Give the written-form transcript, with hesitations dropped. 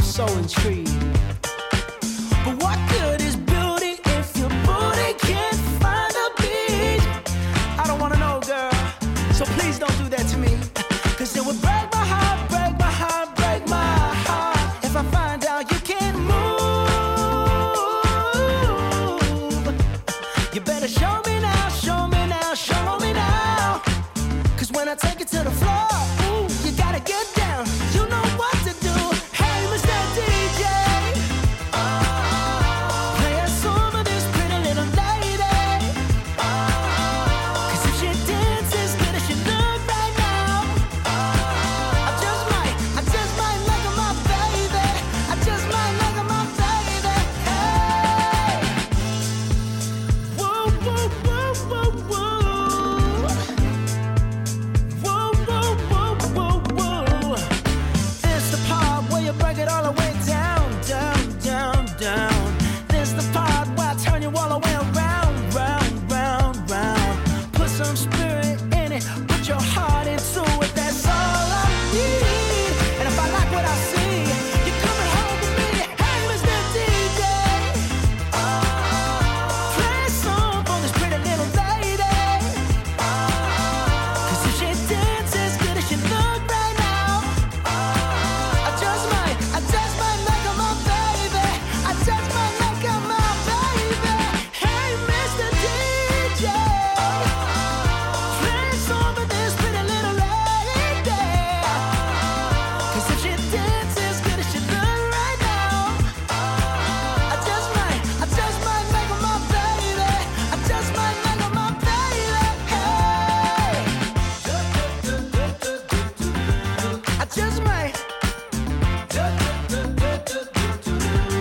so intrigued. But what good is beauty if your booty can't find a beat? I don't wanna know, girl, so please don't do that to me. Cause it would break my heart, break my heart, break my heart if I find out you can't move. You better show me now, show me now, show me now. Cause when I take it to the floor, ooh, you gotta get down. You know what to do. Hey, Mr. DJ, play a song for this pretty little lady. Cause if she dances as good as she look right now, I just might like her, my baby. I just might like her, my baby. Hey, whoa, whoa, whoa, whoa, whoa. Whoa, whoa, whoa, whoa, whoa. It's the part where you break it all the way down.